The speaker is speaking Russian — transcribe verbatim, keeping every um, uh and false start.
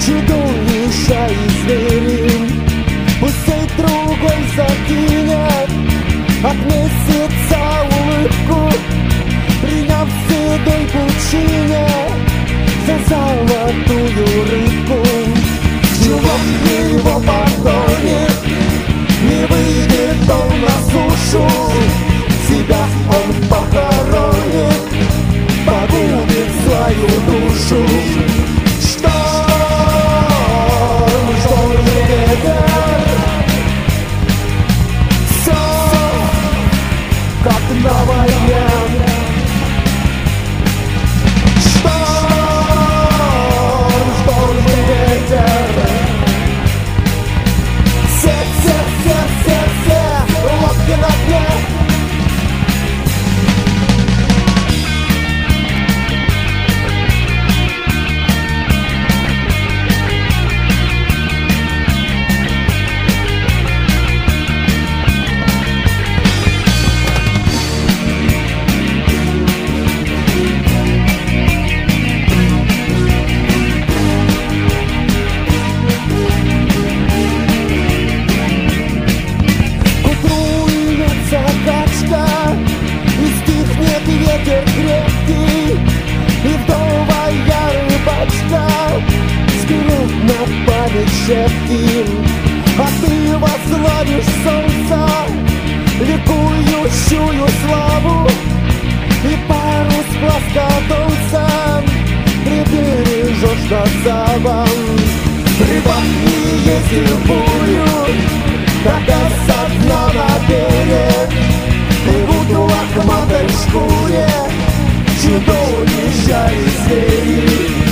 чудовища и звери. Пусть другой закинет от месяца улыбку, приняв в седой пучине за золотую рыбку. Чулок его потонет, не выйдет он на сушу, себя он похоронит, погубит свою душу. Шторм, шторм и ветер, все как на войне. Ветер крепкий и вдовая рыбачка сберет на память шепки, а ты возглавишь солнца ликующую славу и пару с плоскодонцем прибережешь до завал. Рыбак не ездил в бурю, когда со дна на берег плывут в лохматой шкуре чудовища и звери.